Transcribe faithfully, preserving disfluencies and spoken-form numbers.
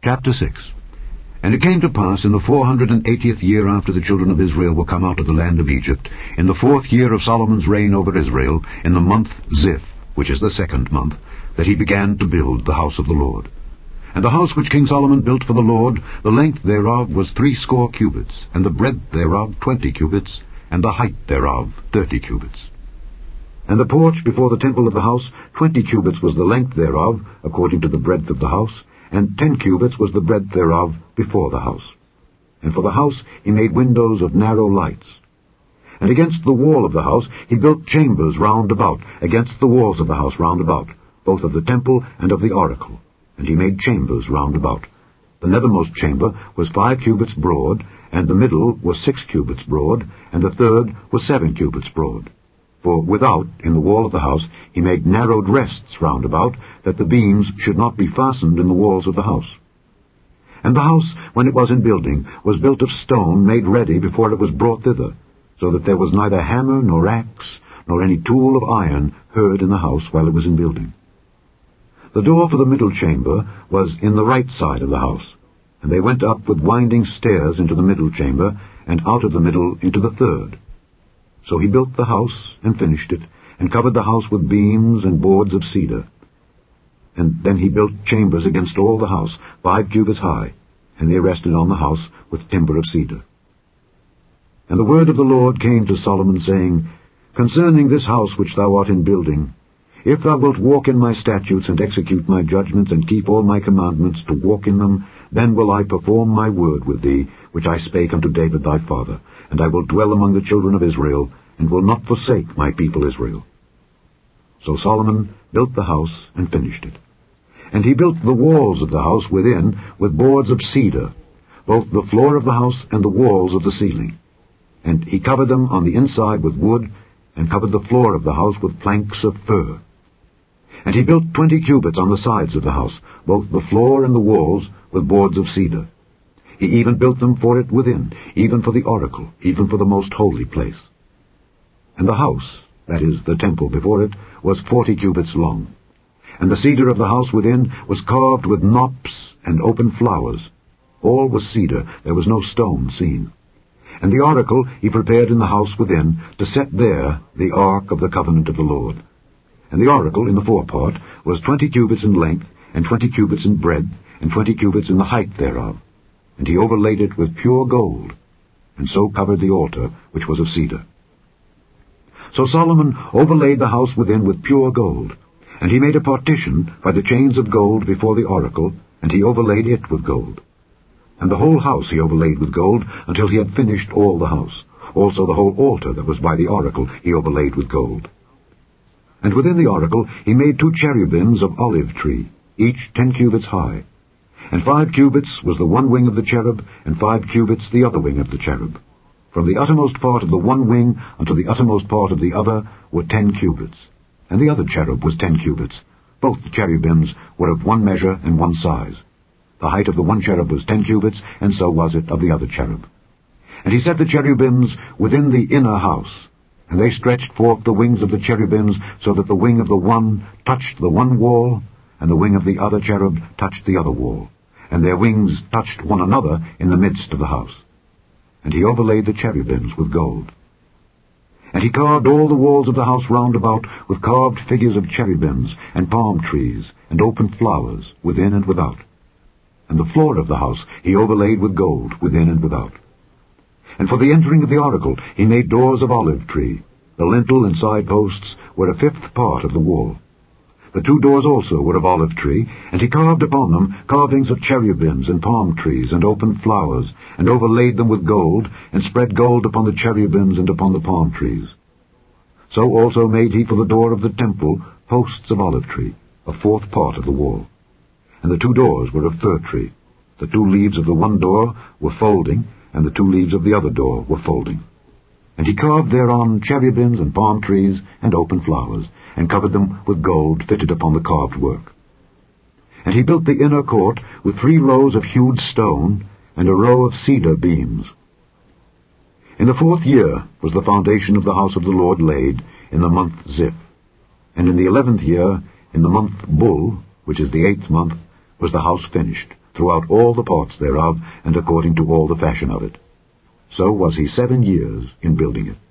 Chapter six. And it came to pass in the four hundred and eightieth year after the children of Israel were come out of the land of Egypt, in the fourth year of Solomon's reign over Israel, in the month Ziph, which is the second month, that he began to build the house of the Lord. And the house which King Solomon built for the Lord, the length thereof was threescore cubits, and the breadth thereof twenty cubits, and the height thereof thirty cubits. And the porch before the temple of the house, twenty cubits was the length thereof, according to the breadth of the house, and ten cubits was the breadth thereof before the house. And for the house he made windows of narrow lights. And against the wall of the house he built chambers round about, against the walls of the house round about, both of the temple and of the oracle. And he made chambers round about. The nethermost chamber was five cubits broad, and the middle was six cubits broad, and the third was seven cubits broad. For without, in the wall of the house, he made narrowed rests round about, that the beams should not be fastened in the walls of the house. And the house, when it was in building, was built of stone made ready before it was brought thither, so that there was neither hammer nor axe, nor any tool of iron heard in the house while it was in building. The door for the middle chamber was in the right side of the house, and they went up with winding stairs into the middle chamber, and out of the middle into the third. So he built the house, and finished it, and covered the house with beams and boards of cedar. And then he built chambers against all the house, five cubits high, and they rested on the house with timber of cedar. And the word of the Lord came to Solomon, saying, Concerning this house which thou art in building, if thou wilt walk in my statutes, and execute my judgments, and keep all my commandments, to walk in them, then will I perform my word with thee, which I spake unto David thy father, and I will dwell among the children of Israel, and will not forsake my people Israel. So Solomon built the house, and finished it. And he built the walls of the house within with boards of cedar, both the floor of the house and the walls of the ceiling. And he covered them on the inside with wood, and covered the floor of the house with planks of fir. And he built twenty cubits on the sides of the house, both the floor and the walls, with boards of cedar. He even built them for it within, even for the oracle, even for the most holy place. And the house, that is, the temple before it, was forty cubits long. And the cedar of the house within was carved with knops and open flowers. All was cedar, there was no stone seen. And the oracle he prepared in the house within, to set there the ark of the covenant of the Lord. And the oracle in the forepart was twenty cubits in length, and twenty cubits in breadth, and twenty cubits in the height thereof. And he overlaid it with pure gold, and so covered the altar, which was of cedar. So Solomon overlaid the house within with pure gold, and he made a partition by the chains of gold before the oracle, and he overlaid it with gold. And the whole house he overlaid with gold, until he had finished all the house. Also the whole altar that was by the oracle he overlaid with gold. And within the oracle he made two cherubims of olive tree, each ten cubits high. And five cubits was the one wing of the cherub, and five cubits the other wing of the cherub. From the uttermost part of the one wing unto the uttermost part of the other were ten cubits. And the other cherub was ten cubits. Both the cherubims were of one measure and one size. The height of the one cherub was ten cubits, and so was it of the other cherub. And he set the cherubims within the inner house, and they stretched forth the wings of the cherubims, so that the wing of the one touched the one wall, and the wing of the other cherub touched the other wall, and their wings touched one another in the midst of the house. And he overlaid the cherubims with gold. And he carved all the walls of the house round about with carved figures of cherubims, and palm trees, and open flowers, within and without. And the floor of the house he overlaid with gold, within and without. And for the entering of the oracle he made doors of olive tree. The lintel and side posts were a fifth part of the wall. The two doors also were of olive tree, and he carved upon them carvings of cherubims and palm trees and open flowers, and overlaid them with gold, and spread gold upon the cherubims and upon the palm trees. So also made he for the door of the temple posts of olive tree, a fourth part of the wall. And the two doors were of fir tree. The two leaves of the one door were folding, and the two leaves of the other door were folding. And he carved thereon cherubims and palm trees and open flowers, and covered them with gold fitted upon the carved work. And he built the inner court with three rows of hewed stone, and a row of cedar beams. In the fourth year was the foundation of the house of the Lord laid, in the month Ziph. And in the eleventh year, in the month Bul, which is the eighth month, was the house finished, throughout all the parts thereof, and according to all the fashion of it. So was he seven years in building it.